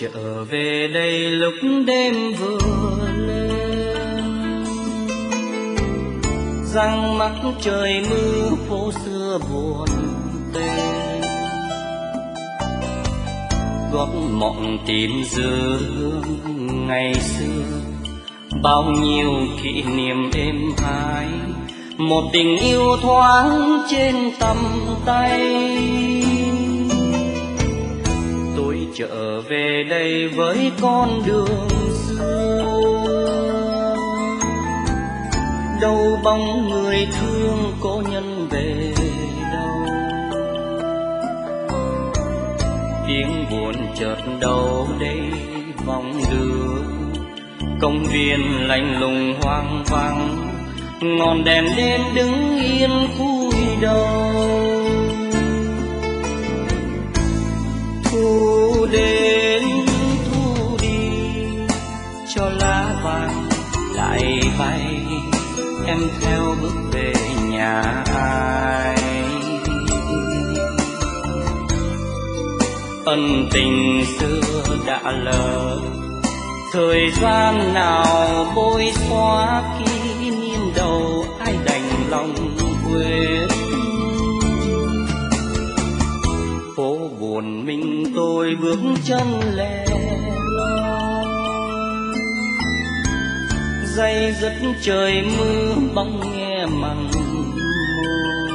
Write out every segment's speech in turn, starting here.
trở về đây lúc đêm vừa lên, răng mắc trời mưa phố xưa buồn tênh, gót mộng tìm dư hương ngày xưa, bao nhiêu kỷ niệm êm ái, một tình yêu thoáng trên tầm tay. Tôi trở về đây với con đường xưa, đâu bóng người thương cố nhân về đâu, tiếng buồn chợt đâu đây vòng đưa, công viên lạnh lùng hoang vắng, ngọn đèn đêm đứng yên cúi đầu. Thu đến thu đi cho lá vàng lại bay, em theo bước về nhà ai. Ân tình xưa đã lỡ, thời gian nào bôi xóa kỷ niệm đầu, ai đành lòng quên. Phố buồn mình tôi bước chân lẻ loi, day dứt trời mưa bóng nghe mặn môi,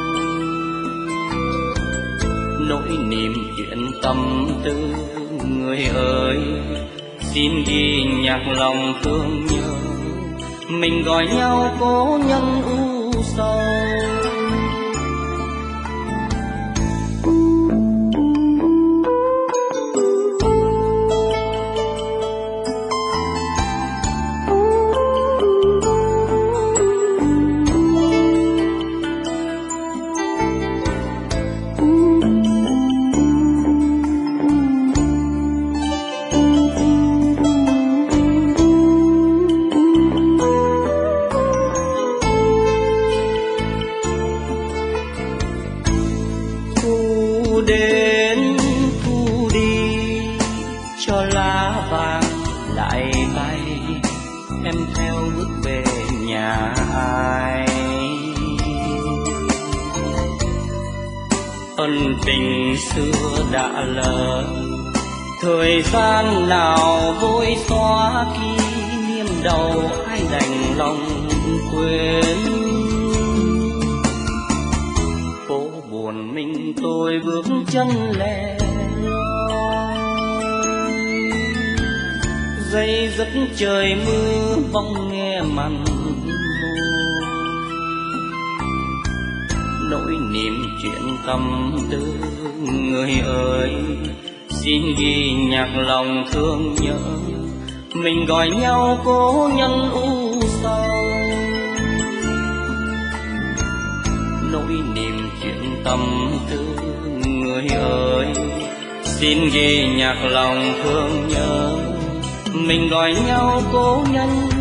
nỗi niềm chuyện tâm tư người ơi, xin ghi nhạc lòng thương nhớ, mình gọi nhau cố nhân u sầu. Thu đến thu đi cho lá vàng lại bay, em theo bước về nhà ai. Ân tình xưa đã lỡ, thời gian nào vội xóa kỷ niệm đầu, ai đành lòng quên. Buồn mình tôi bước chân lẻ loi, day dứt trời mưa bóng nghe mặn môi, nỗi niềm chuyện tâm tư người ơi, xin ghi nhạc lòng thương nhớ, mình gọi nhau cố nhân u sầu. Nỗi niềm chuyện tâm tư người ơi, xin ghi nhạc lòng thương nhớ, mình gọi nhau cố nhân